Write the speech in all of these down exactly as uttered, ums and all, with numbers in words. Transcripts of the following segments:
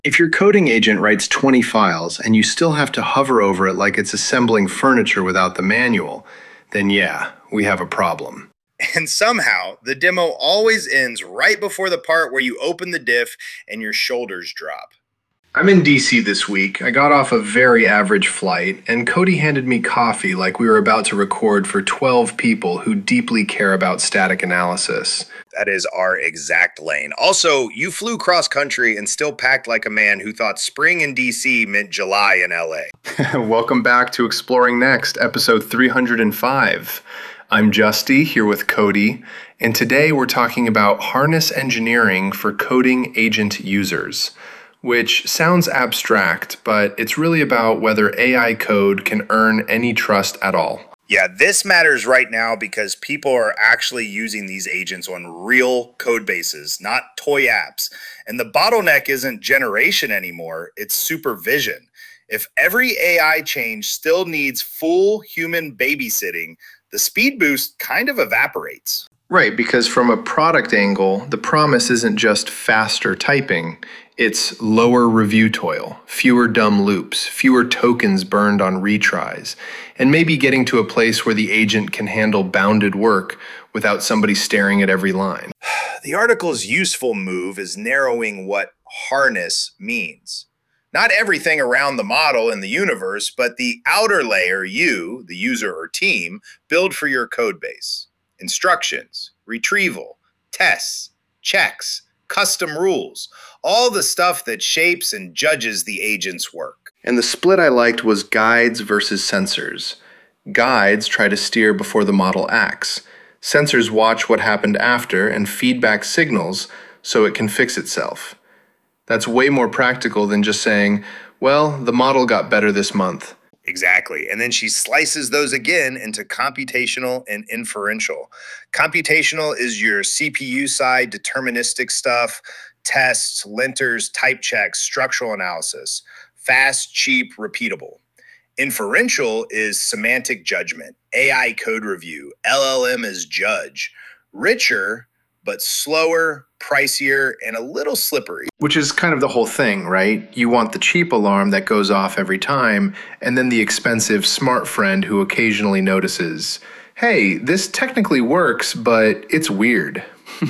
If your coding agent writes twenty files and you still have to hover over it like it's assembling furniture without the manual, then yeah, we have a problem. And somehow, the demo always ends right before the part where you open the diff and your shoulders drop. I'm in D C this week. I got off a very average flight, and Cody handed me coffee like we were about to record for twelve people who deeply care about static analysis. That is our exact lane. Also, you flew cross country and still packed like a man who thought spring in D C meant July in L A. Welcome back to Exploring Next, episode three hundred five. I'm Justy, here with Cody, and today we're talking about harness engineering for coding agent users, which sounds abstract, but it's really about whether A I code can earn any trust at all. Yeah, this matters right now because people are actually using these agents on real code bases, not toy apps. And the bottleneck isn't generation anymore, it's supervision. If every A I change still needs full human babysitting, the speed boost kind of evaporates. Right, because from a product angle, the promise isn't just faster typing. It's lower review toil, fewer dumb loops, fewer tokens burned on retries, and maybe getting to a place where the agent can handle bounded work without somebody staring at every line. The article's useful move is narrowing what harness means. Not everything around the model in the universe, but the outer layer you, the user or team, build for your code base. Instructions, retrieval, tests, checks, custom rules, all the stuff that shapes and judges the agent's work. And the split I liked was guides versus sensors. Guides try to steer before the model acts. Sensors watch what happened after and feedback signals so it can fix itself. That's way more practical than just saying, well, the model got better this month. Exactly. And then she slices those again into computational and inferential. Computational is your C P U side, deterministic stuff, tests, linters, type checks, structural analysis, fast, cheap, repeatable. Inferential is semantic judgment, A I code review, L L M as judge, richer, but slower, pricier, and a little slippery. Which is kind of the whole thing, right? You want the cheap alarm that goes off every time, and then the expensive smart friend who occasionally notices, hey, this technically works, but it's weird.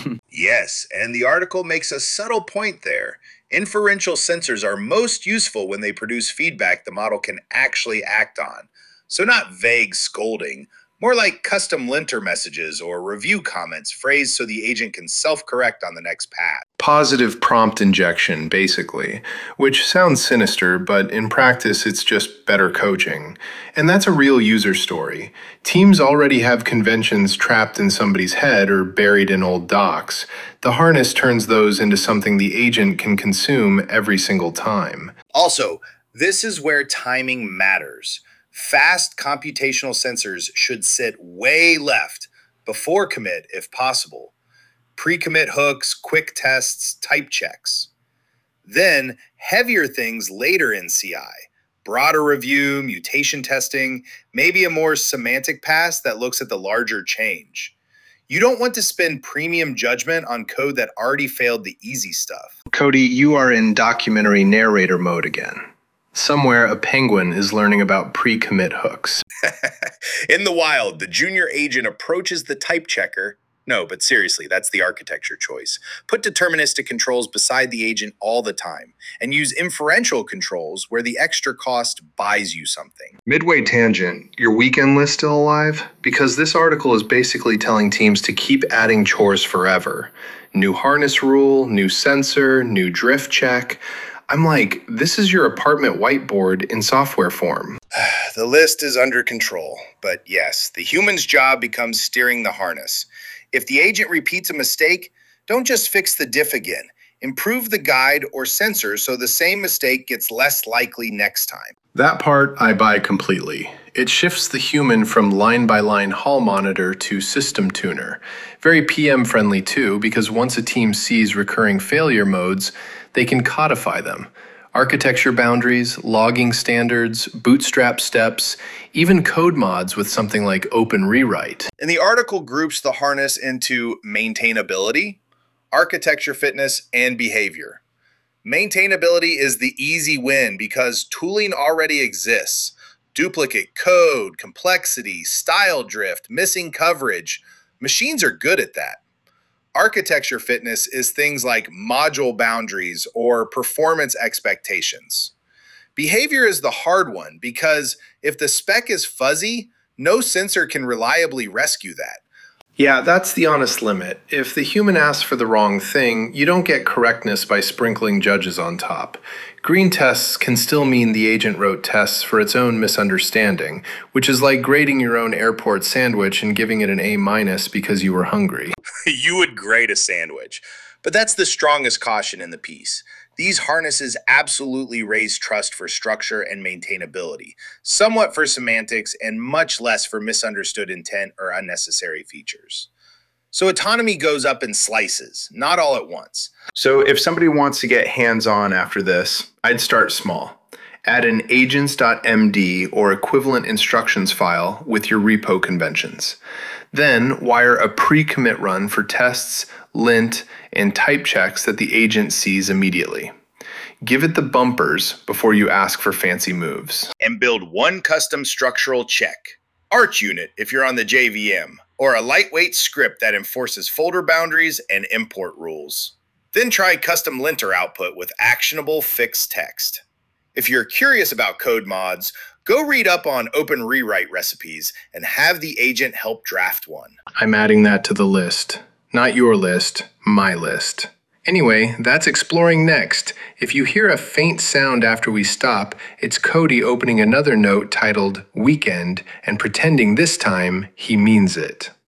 Yes, and the article makes a subtle point there. Inferential sensors are most useful when they produce feedback the model can actually act on. So not vague scolding, more like custom linter messages or review comments phrased so the agent can self-correct on the next pass. Positive prompt injection, basically, which sounds sinister, but in practice it's just better coaching. And that's a real user story. Teams already have conventions trapped in somebody's head or buried in old docs. The harness turns those into something the agent can consume every single time. Also, this is where timing matters. Fast computational sensors should sit way left before commit if possible. Pre-commit hooks, quick tests, type checks. Then heavier things later in C I. Broader review, mutation testing, maybe a more semantic pass that looks at the larger change. You don't want to spend premium judgment on code that already failed the easy stuff. Cody, you are in documentary narrator mode again. Somewhere a penguin is learning about pre-commit hooks. In the wild, the junior agent approaches the type checker. No, but seriously, that's the architecture choice. Put deterministic controls beside the agent all the time, and use inferential controls where the extra cost buys you something. Midway tangent, your weekend list still alive? Because this article is basically telling teams to keep adding chores forever. New harness rule, new sensor, new drift check. I'm like, this is your apartment whiteboard in software form. The list is under control, but yes, the human's job becomes steering the harness. If the agent repeats a mistake, don't just fix the diff again. Improve the guide or sensor so the same mistake gets less likely next time. That part I buy completely. It shifts the human from line-by-line hall monitor to system tuner. Very P M-friendly too, because once a team sees recurring failure modes, they can codify them. Architecture boundaries, logging standards, bootstrap steps, even code mods with something like Open Rewrite. And the article groups the harness into maintainability, architecture fitness, and behavior. Maintainability is the easy win because tooling already exists. Duplicate code, complexity, style drift, missing coverage. Machines are good at that. Architecture fitness is things like module boundaries or performance expectations. Behavior is the hard one because if the spec is fuzzy, no sensor can reliably rescue that. Yeah, that's the honest limit. If the human asks for the wrong thing, you don't get correctness by sprinkling judges on top. Green tests can still mean the agent wrote tests for its own misunderstanding, which is like grading your own airport sandwich and giving it an A minus because you were hungry. You would grade a sandwich. But that's the strongest caution in the piece. These harnesses absolutely raise trust for structure and maintainability, somewhat for semantics and much less for misunderstood intent or unnecessary features. So autonomy goes up in slices, not all at once. So if somebody wants to get hands-on after this, I'd start small. Add an agents.md or equivalent instructions file with your repo conventions. Then wire a pre-commit run for tests, lint, and type checks that the agent sees immediately. Give it the bumpers before you ask for fancy moves. And build one custom structural check. Arch unit if you're on the J V M, or a lightweight script that enforces folder boundaries and import rules. Then try custom linter output with actionable fixed text. If you're curious about code mods, go read up on open rewrite recipes and have the agent help draft one. I'm adding that to the list. Not your list, my list. Anyway, that's exploring next. If you hear a faint sound after we stop, it's Cody opening another note titled Weekend and pretending this time he means it.